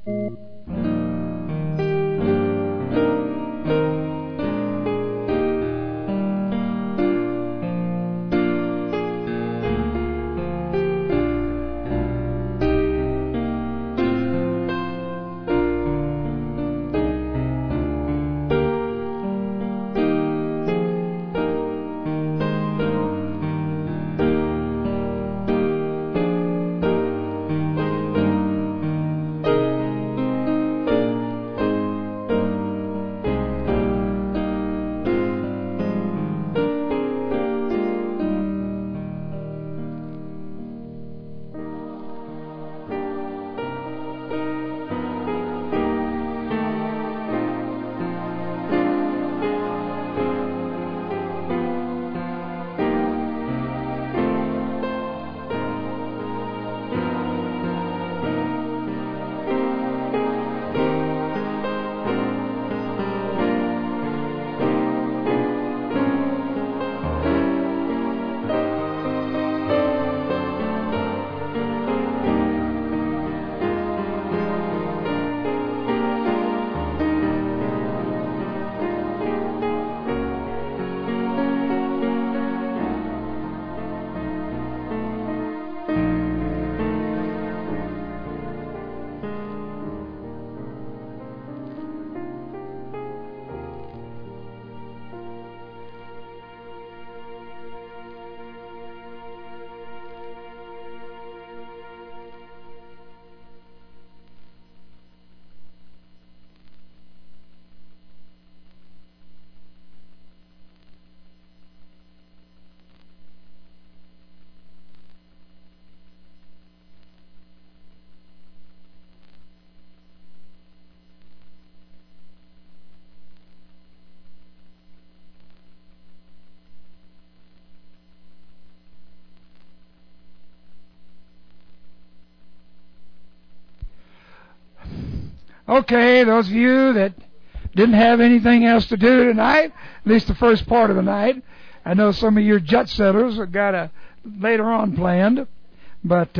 Okay, those of you that didn't have anything else to do tonight, at least the first part of the night, I know some of your jet setters have got a later on planned, but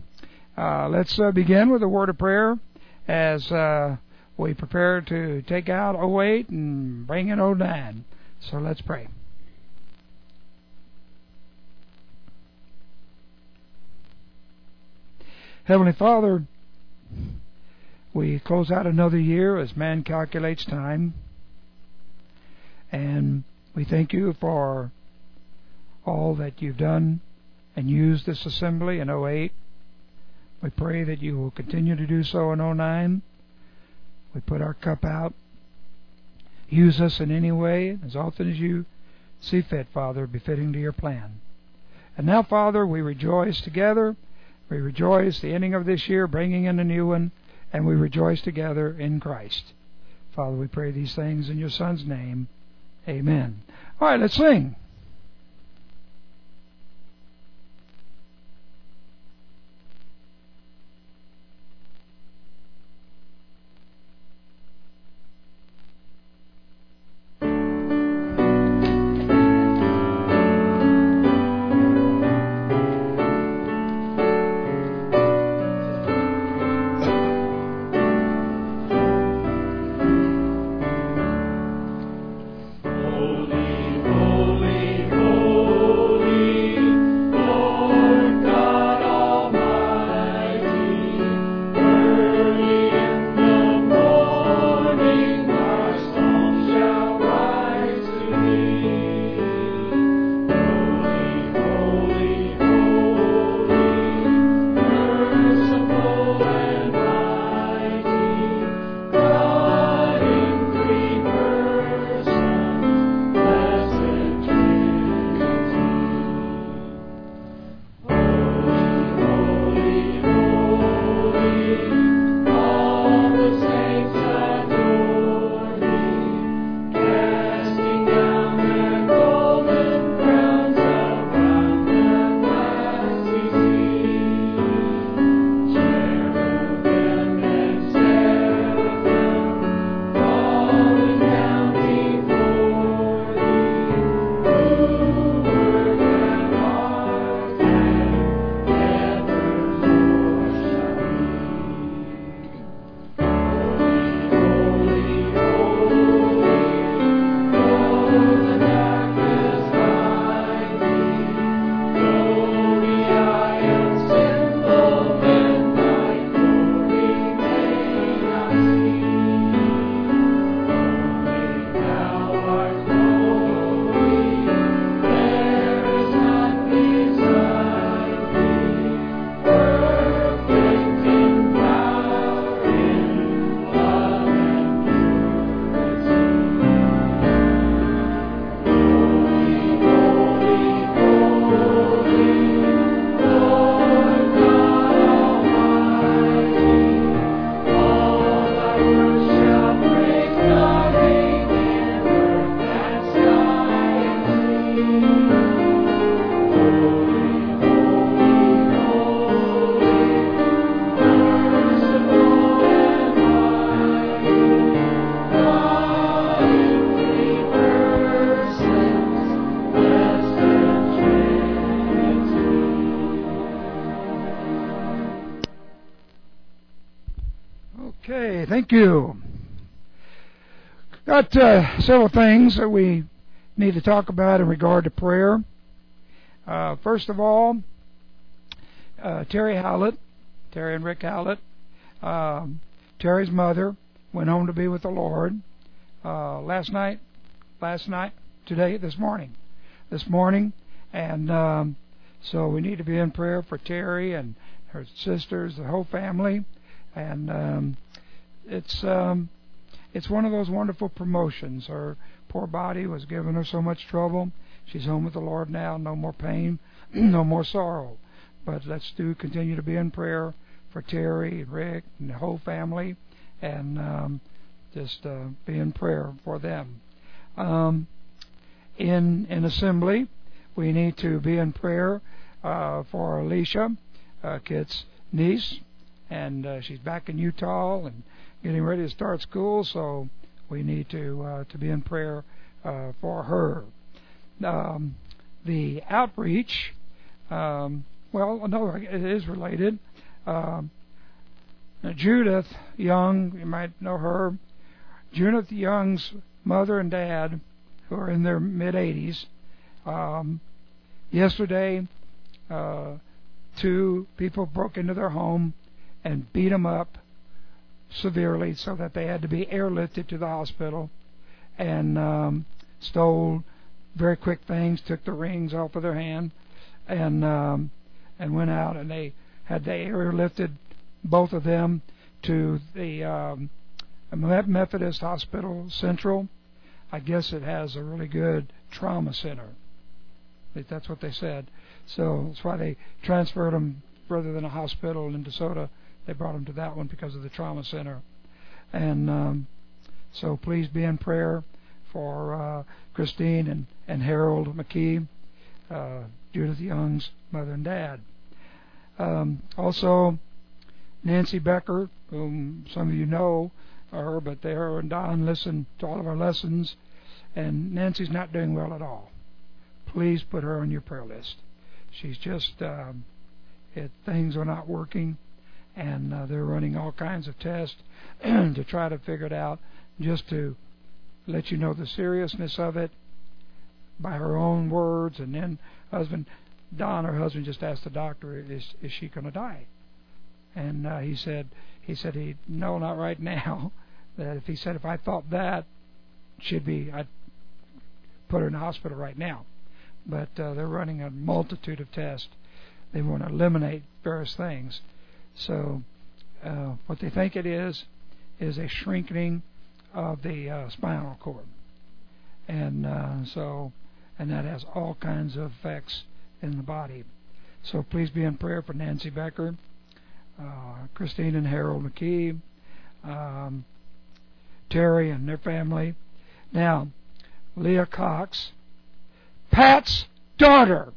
let's begin with a word of prayer as we prepare to take out 08 and bring in 09. So let's pray. Heavenly Father, we close out another year as man calculates time, and we thank you for all that you've done and used this assembly in 08. We pray that you will continue to do so in 09. We put our cup out. Use us in any way, as often as you see fit, Father, befitting to your plan. And now, Father, we rejoice together. We rejoice the ending of this year, bringing in a new one, and we rejoice together in Christ. Father, we pray these things in your Son's name. Amen. All right, let's sing. Holy, holy. Okay, thank you. Got several things that we need to talk about in regard to prayer. First of all, Terry and Rick Howlett, Terry's mother, went home to be with the Lord this morning, and so we need to be in prayer for Terry and her sisters, the whole family, and it's one of those wonderful promotions. Her poor body was giving her so much trouble. She's home with the Lord now, no more pain, no more sorrow. But let's continue to be in prayer for Terry and Rick and the whole family, and just be in prayer for them. In assembly, we need to be in prayer for Alicia, Kit's niece, and she's back in Utah and getting ready to start school, so we need to be in prayer for her. The outreach, it is related. Judith Young, you might know her. Judith Young's mother and dad, who are in their mid-80s, yesterday 2 people broke into their home and beat them up severely so that they had to be airlifted to the hospital, and stole very quick things, took the rings off of their hand, and went out, and they airlifted both of them to the Methodist Hospital Central. I guess it has a really good trauma center. That's what they said. So that's why they transferred them rather than a hospital in DeSoto. They brought them to that one because of the trauma center. And so please be in prayer for Christine and Harold McKee, Judith Young's mother and dad. Also, Nancy Becker, whom some of you know her, but her and Don listen to all of our lessons, and Nancy's not doing well at all. Please put her on your prayer list. She's just, things are not working, and they're running all kinds of tests to try to figure it out, just to let you know the seriousness of it by her own words. And then Don, her husband, just asked the doctor, is she going to die? And he said no, not right now. That if I thought that, I'd put her in the hospital right now. But they're running a multitude of tests. They want to eliminate various things. So what they think it is a shrinking of the spinal cord, and that has all kinds of effects in the body. So please be in prayer for Nancy Becker, Christine and Harold McKee, Terry and their family. Now, Leah Cox, Pat's daughter.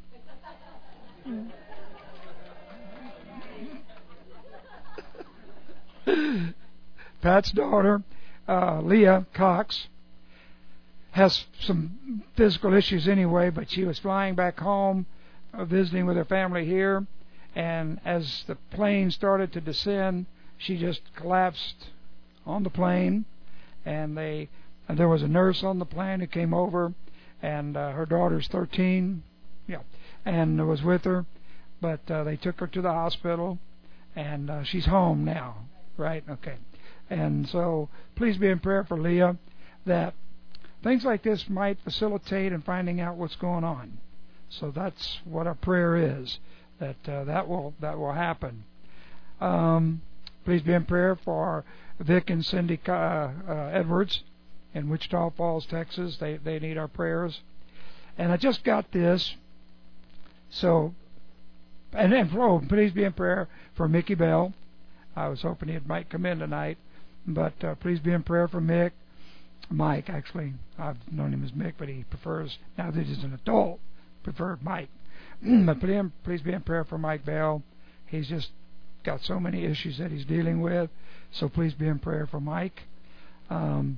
Pat's daughter, Leah Cox, has some physical issues anyway, but she was flying back home, visiting with her family here, and as the plane started to descend, she just collapsed on the plane, and there was a nurse on the plane who came over, and her daughter's 13, and was with her, but they took her to the hospital, and she's home now, right? Okay. And so please be in prayer for Leah, that things like this might facilitate in finding out what's going on. So that's what our prayer is, that will happen. Please be in prayer for Vic and Cindy Edwards in Wichita Falls, Texas. They need our prayers. And I just got this. So, please be in prayer for Mickey Bell. I was hoping he might come in tonight, but please be in prayer for Mike, actually. I've known him as Mick, but he prefers, now that he's an adult, preferred Mike. But please be in prayer for Mike Bell. He's just got so many issues that he's dealing with, so please be in prayer for Mike. I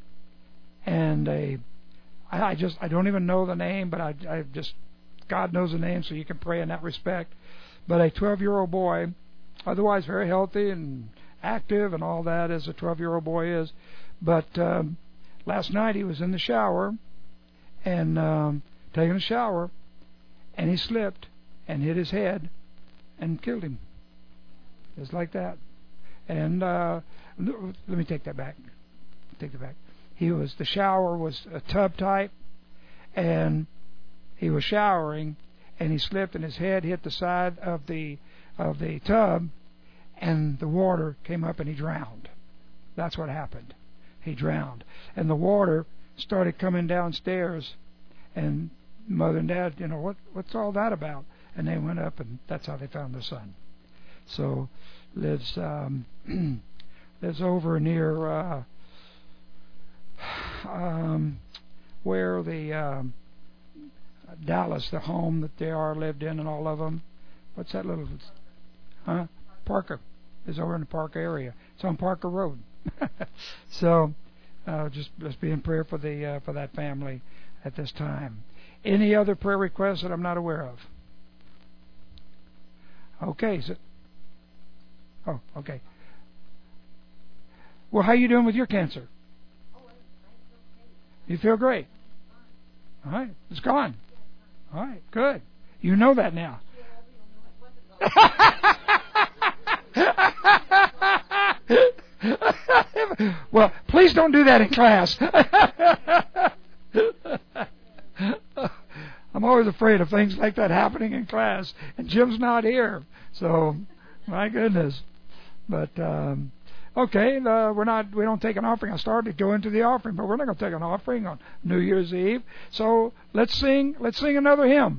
don't even know the name, but I just, God knows the name, so you can pray in that respect. But a 12-year-old boy, otherwise very healthy and active and all that as a 12-year-old boy is. But last night he was in the shower and taking a shower, and he slipped and hit his head and killed him. Just like that. And let me take that back. The shower was a tub type, and he was showering, and he slipped, and his head hit the side of the tub, and the water came up, and he drowned. That's what happened. He drowned, and the water started coming downstairs, and Mother and Dad, what's all that about? And they went up, and that's how they found their son. So lives over near where the Dallas, the home that they lived in, and all of them. What's that little? Parker is over in the Parker area. It's on Parker Road. So just let's be in prayer for that family at this time. Any other prayer requests that I'm not aware of? Okay. Okay. Well, how you doing with your cancer? You feel great? All right. It's gone. All right. Good. You know that now. Well, please don't do that in class. I'm always afraid of things like that happening in class, and Jim's not here, so my goodness. But okay, we don't take an offering. I started to go into the offering, but we're not going to take an offering on New Year's Eve. So let's sing another hymn.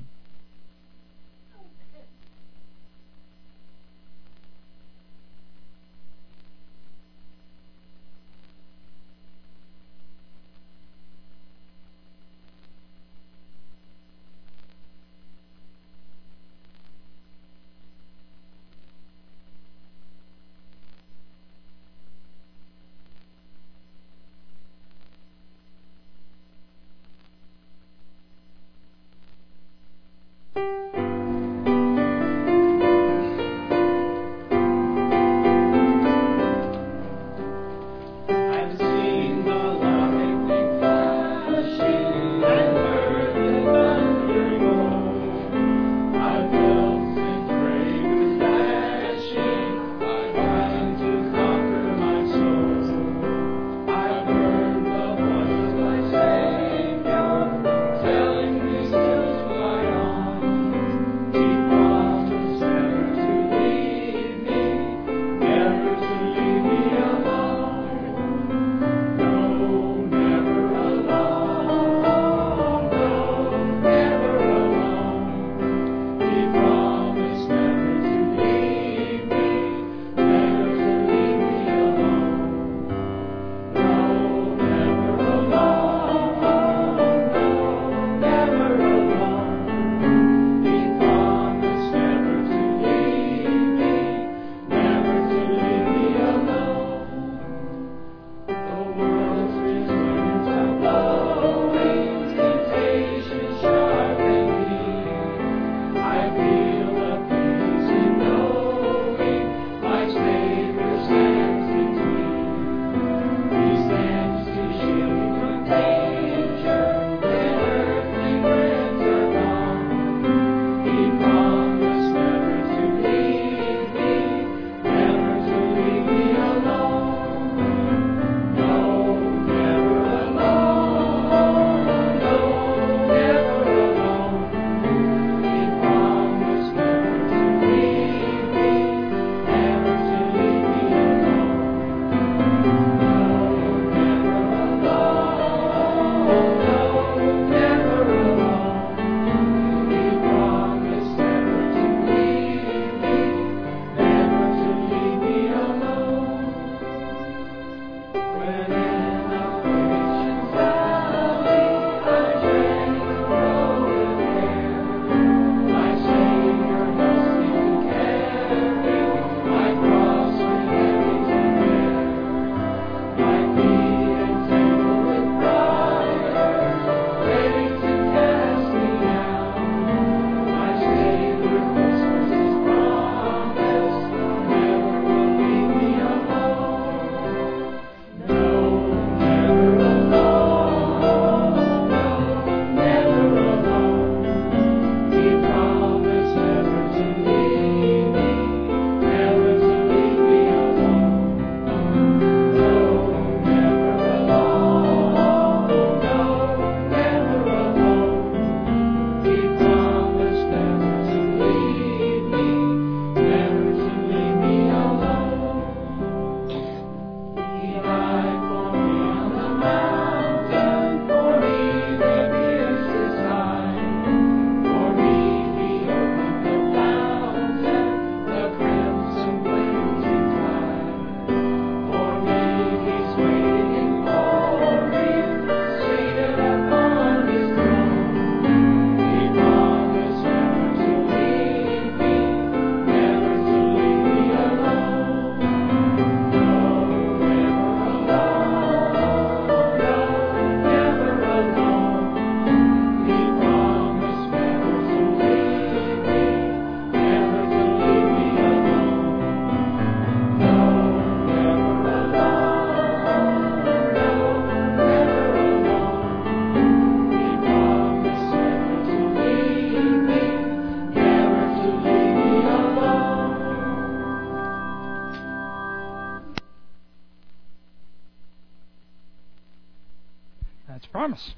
That's a promise.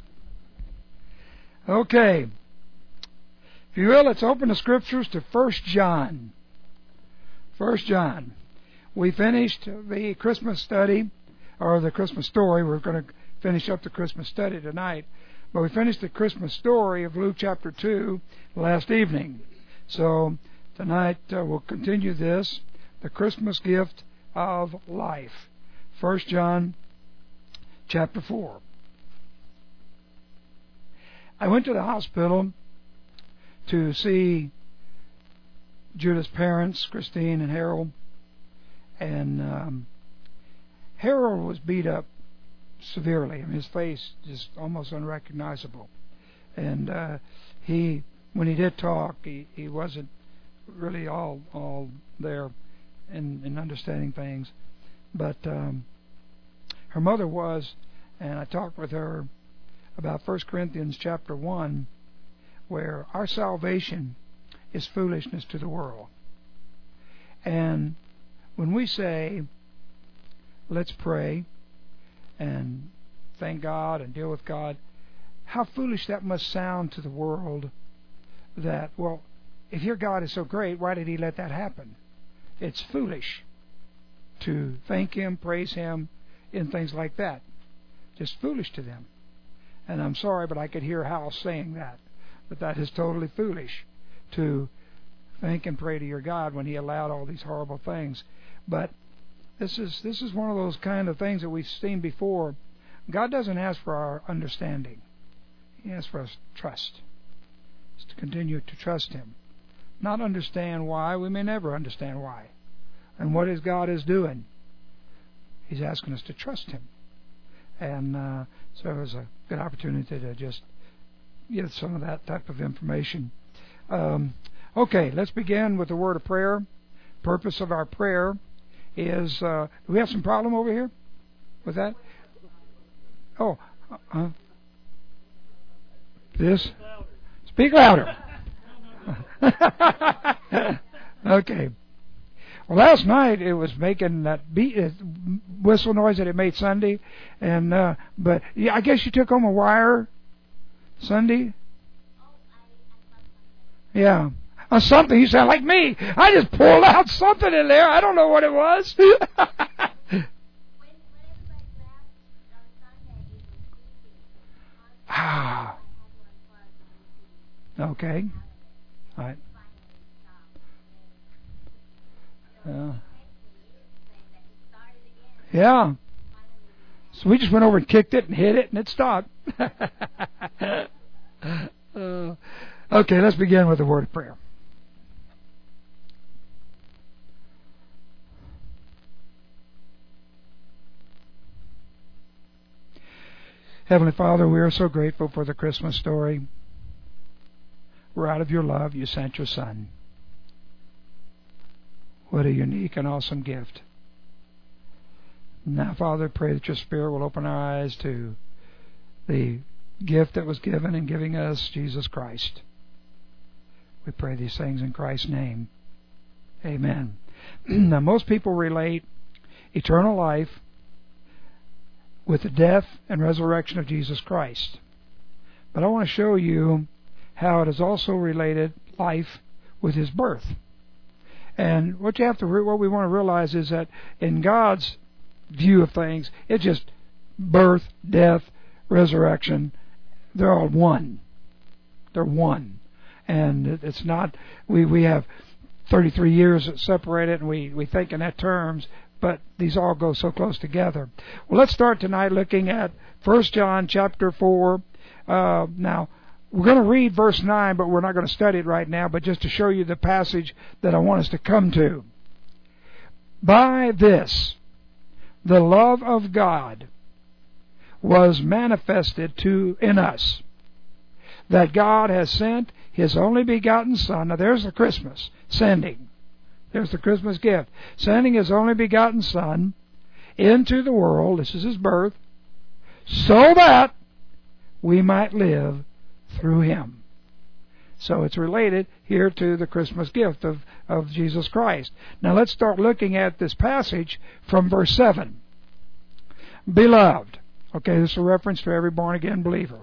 Okay. If you will, let's open the Scriptures to 1 John. 1 John. We finished the Christmas study, or the Christmas story. We're going to finish up the Christmas study tonight. But we finished the Christmas story of Luke chapter 2 last evening. So tonight we'll continue this, the Christmas gift of life. 1 John chapter 4. I went to the hospital to see Judith's parents, Christine and Harold. And Harold was beat up severely. I mean, his face just almost unrecognizable. And when he did talk, he wasn't really all there in understanding things. But her mother was, and I talked with her about 1 Corinthians chapter 1, where our salvation is foolishness to the world. And when we say, let's pray and thank God and deal with God, how foolish that must sound to the world that, well, if your God is so great, why did He let that happen? It's foolish to thank Him, praise Him in things like that. Just foolish to them. And I'm sorry, but I could hear Hal saying that. But that is totally foolish to thank and pray to your God when He allowed all these horrible things. But this is one of those kind of things that we've seen before. God doesn't ask for our understanding. He asks for us trust. It's to continue to trust Him. Not understand why. We may never understand why. And what is God is doing. He's asking us to trust Him. And so it was a good opportunity to just give some of that type of information. Okay, let's begin with a word of prayer. Purpose of our prayer is, do we have some problem over here with that? Oh, this? Speak louder. Okay. Well, last night it was making that whistle noise that it made Sunday, and but yeah, I guess you took home a wire Sunday. Yeah, on something. You sound like me. I just pulled out something in there. I don't know what it was. Ah. Okay. All right. Yeah. So we just went over and kicked it and hit it, and it stopped. Okay, let's begin with a word of prayer. Heavenly Father, we are so grateful for the Christmas story. We're out of your love. You sent your Son. What a unique and awesome gift. Now, Father, pray that your Spirit will open our eyes to the gift that was given in giving us Jesus Christ. We pray these things in Christ's name. Amen. Now, most people relate eternal life with the death and resurrection of Jesus Christ. But I want to show you how it is also related life with His birth. And what we want to realize is that in God's view of things, it's just birth, death, resurrection. They're all one. They're one. And it's not, we have 33 years that separate it, and we think in that terms, but these all go so close together. Well, let's start tonight looking at 1 John chapter 4. Now, we're going to read verse 9, but we're not going to study it right now, but just to show you the passage that I want us to come to. By this, the love of God was manifested in us, that God has sent His only begotten Son. Now there's the Christmas, sending. There's the Christmas gift. Sending His only begotten Son into the world, this is His birth, so that we might live through Him. So it's related here to the Christmas gift of Jesus Christ. Now let's start looking at this passage from verse 7. Beloved, Okay, this is a reference to every born-again believer.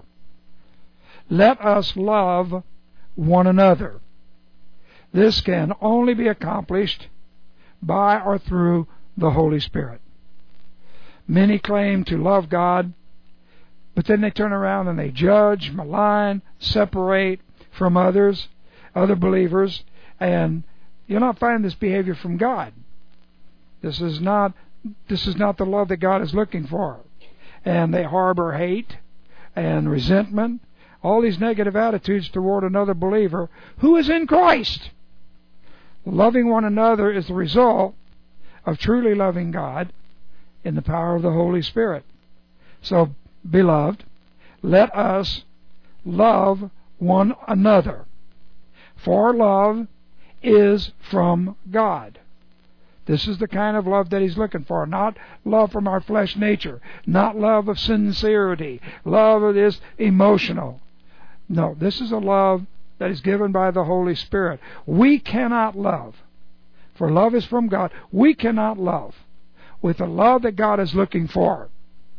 Let us love one another. This can only be accomplished by or through the Holy Spirit. Many claim to love God, but then they turn around and they judge, malign, separate from others, other believers, and you're not finding this behavior from God. This is not the love that God is looking for. And they harbor hate and resentment, all these negative attitudes toward another believer who is in Christ. Loving one another is the result of truly loving God in the power of the Holy Spirit. So, beloved, let us love one another. For love is from God. This is the kind of love that He's looking for. Not love from our flesh nature. Not love of sincerity. Love that is emotional. No, this is a love that is given by the Holy Spirit. We cannot love, for love is from God. We cannot love with the love that God is looking for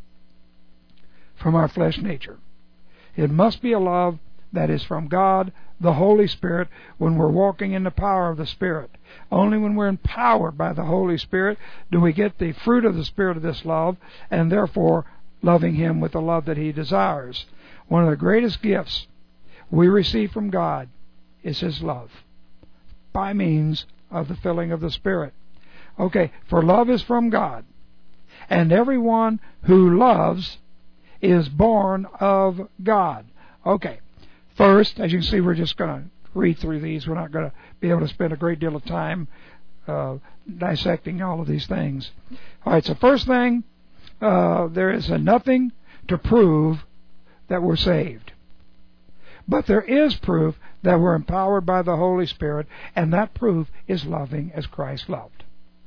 from our flesh nature. It must be a love that is from God, the Holy Spirit, when we're walking in the power of the Spirit. Only when we're empowered by the Holy Spirit do we get the fruit of the Spirit of this love, and therefore loving Him with the love that He desires. One of the greatest gifts we receive from God is His love, by means of the filling of the Spirit. Okay, for love is from God, and everyone who loves is born of God. Okay, first, as you can see, we're just going to read through these. We're not going to be able to spend a great deal of time dissecting all of these things. All right, so first thing, there is nothing to prove that we're saved. But there is proof that we're empowered by the Holy Spirit, and that proof is loving as Christ loved.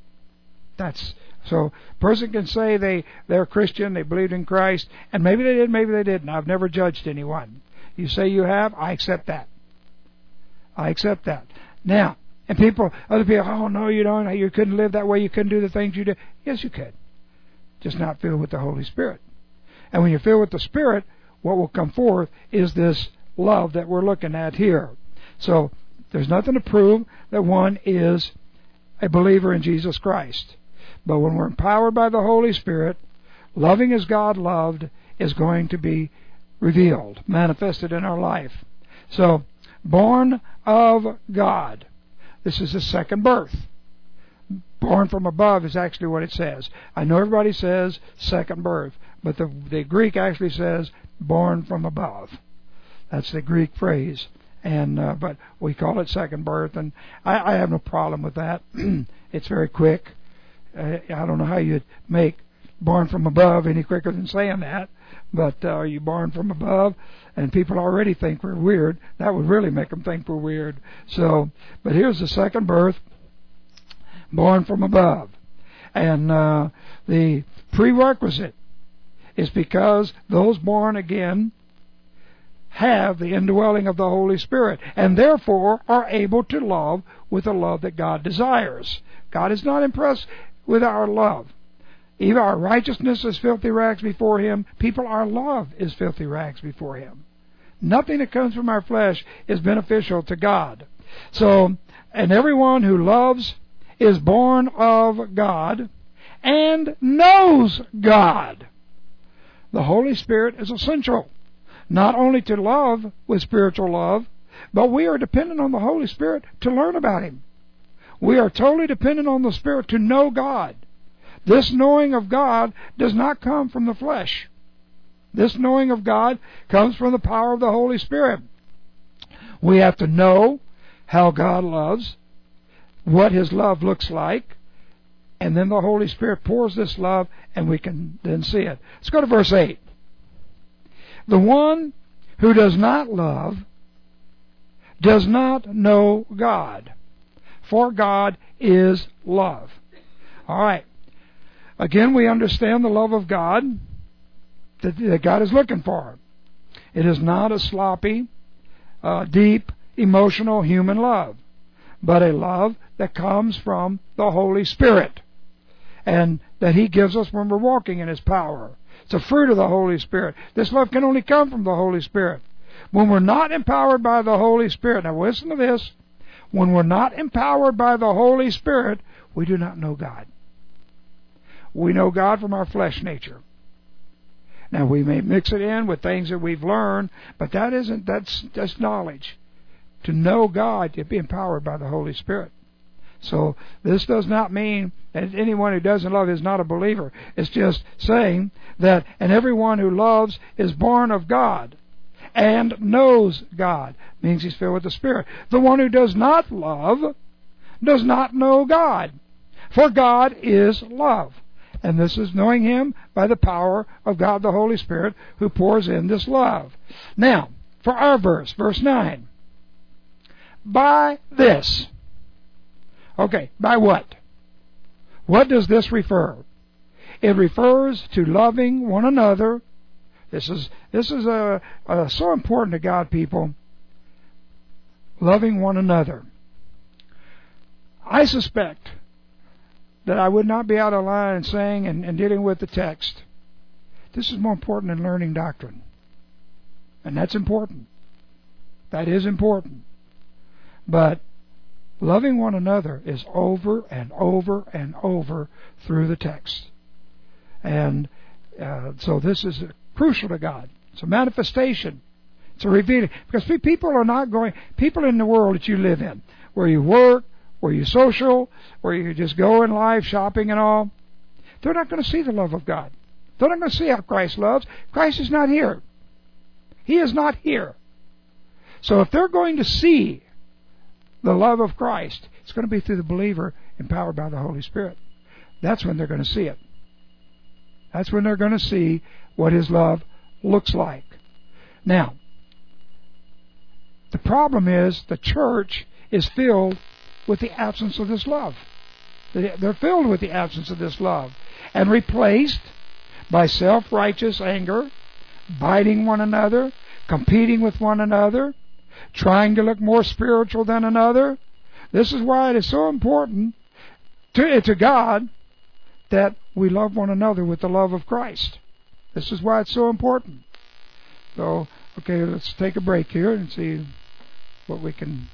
So a person can say they're Christian, they believed in Christ, and maybe they did, maybe they didn't. I've never judged anyone. You say you have, I accept that. I accept that. Now, and other people, oh no, you don't, you couldn't live that way, you couldn't do the things you do. Yes, you could. Just not filled with the Holy Spirit. And when you're filled with the Spirit, what will come forth is this love that we're looking at here. So, there's nothing to prove that one is a believer in Jesus Christ. But when we're empowered by the Holy Spirit, loving as God loved is going to be revealed, manifested in our life. So, born of God. This is the second birth. Born from above is actually what it says. I know everybody says second birth, but the Greek actually says born from above. That's the Greek phrase. And but we call it second birth, and I have no problem with that. It's very quick. I don't know how you'd make born from above any quicker than saying that, but are you born from above? And people already think we're weird. That would really make them think we're weird. So, but here's the second birth, born from above. And the prerequisite is because those born again have the indwelling of the Holy Spirit, and therefore are able to love with the love that God desires. God is not impressed with our love. Even our righteousness is filthy rags before Him. Our love is filthy rags before Him. Nothing that comes from our flesh is beneficial to God. So, and everyone who loves is born of God and knows God. The Holy Spirit is essential, not only to love with spiritual love, but we are dependent on the Holy Spirit to learn about Him. We are totally dependent on the Spirit to know God. This knowing of God does not come from the flesh. This knowing of God comes from the power of the Holy Spirit. We have to know how God loves, what His love looks like, and then the Holy Spirit pours this love, and we can then see it. Let's go to verse 8. The one who does not love does not know God, for God is love. All right. Again, we understand the love of God that God is looking for. It is not a sloppy, deep, emotional human love, but a love that comes from the Holy Spirit, and that He gives us when we're walking in His power. It's a fruit of the Holy Spirit. This love can only come from the Holy Spirit. When we're not empowered by the Holy Spirit, now listen to this, when we're not empowered by the Holy Spirit, we do not know God. We know God from our flesh nature. Now we may mix it in with things that we've learned, but that's knowledge. To know God, to be empowered by the Holy Spirit. So this does not mean that anyone who doesn't love is not a believer. It's just saying that, and everyone who loves is born of God and knows God. Means he's filled with the Spirit. The one who does not love does not know God, for God is love. And this is knowing Him by the power of God the Holy Spirit who pours in this love. Now, for our verse 9. By this. Okay, by what? What does this refer? It refers to loving one another. This is so important to God, people. Loving one another. I suspect that I would not be out of line saying and dealing with the text. This is more important than learning doctrine. And that's important. That is important. But loving one another is over and over and over through the text. And so this is crucial to God. It's a manifestation. It's a revealing. Because people in the world that you live in, where you work, where you social, where you just go in life, shopping and all, they're not going to see the love of God. They're not going to see how Christ loves. Christ is not here. He is not here. So if they're going to see the love of Christ, it's going to be through the believer empowered by the Holy Spirit. That's when they're going to see it. That's when they're going to see what His love looks like. Now, the problem is the church is filled with the absence of this love. They're filled with the absence of this love and replaced by self-righteous anger, biting one another, competing with one another, trying to look more spiritual than another. This is why it is so important to God that we love one another with the love of Christ. This is why it's so important. So, okay, let's take a break here and see what we can...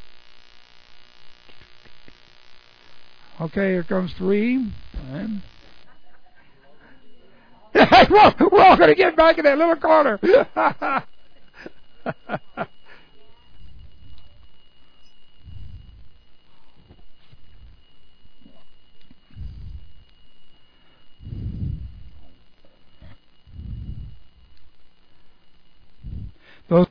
Okay, here comes 3. And... we're all going to get back in that little corner.